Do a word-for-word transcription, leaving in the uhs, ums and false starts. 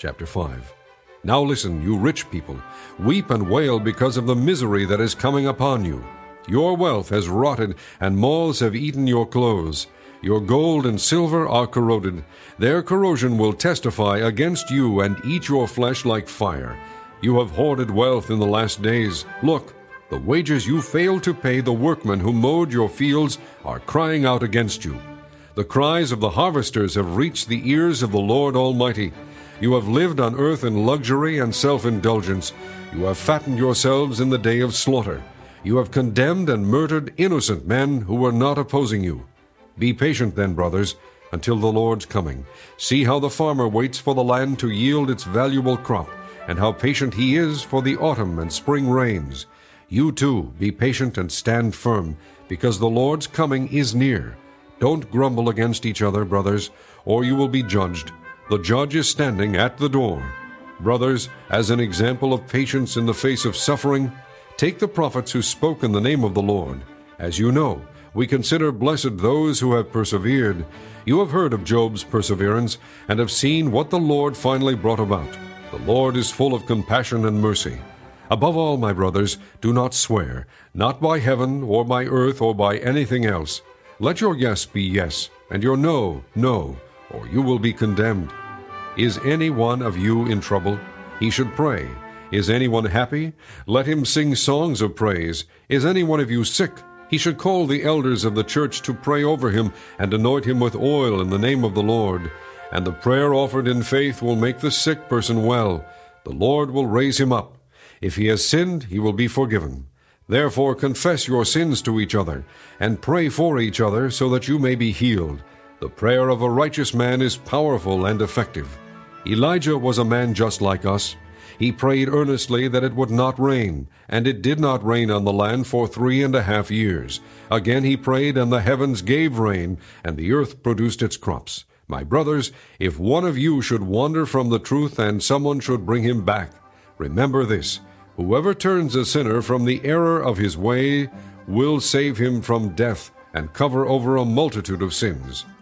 Chapter five. Now listen, you rich people, weep and wail because of the misery that is coming upon you. Your wealth has rotted, and moths have eaten your clothes. Your gold and silver are corroded. Their corrosion will testify against you and eat your flesh like fire. You have hoarded wealth in the last days. Look, the wages you failed to pay the workmen who mowed your fields are crying out against you. The cries of the harvesters have reached the ears of the Lord Almighty. You have lived on earth in luxury and self-indulgence. You have fattened yourselves in the day of slaughter. You have condemned and murdered innocent men who were not opposing you. Be patient then, brothers, until the Lord's coming. See how the farmer waits for the land to yield its valuable crop, and how patient he is for the autumn and spring rains. You too, be patient and stand firm, because the Lord's coming is near. Don't grumble against each other, brothers, or you will be judged. The judge is standing at the door. Brothers, as an example of patience in the face of suffering, take the prophets who spoke in the name of the Lord. As you know, we consider blessed those who have persevered. You have heard of Job's perseverance, and have seen what the Lord finally brought about. The Lord is full of compassion and mercy. Above all, my brothers, do not swear, not by heaven, or by earth, or by anything else. Let your yes be yes, and your no, no, or you will be condemned. Is any one of you in trouble? He should pray. Is anyone happy? Let him sing songs of praise. Is any one of you sick? He should call the elders of the church to pray over him and anoint him with oil in the name of the Lord. And the prayer offered in faith will make the sick person well. The Lord will raise him up. If he has sinned, he will be forgiven. Therefore confess your sins to each other, and pray for each other so that you may be healed. The prayer of a righteous man is powerful and effective. Elijah was a man just like us. He prayed earnestly that it would not rain, and it did not rain on the land for three and a half years. Again he prayed, and the heavens gave rain, and the earth produced its crops. My brothers, if one of you should wander from the truth, and someone should bring him back, remember this: whoever turns a sinner from the error of his way will save him from death and cover over a multitude of sins.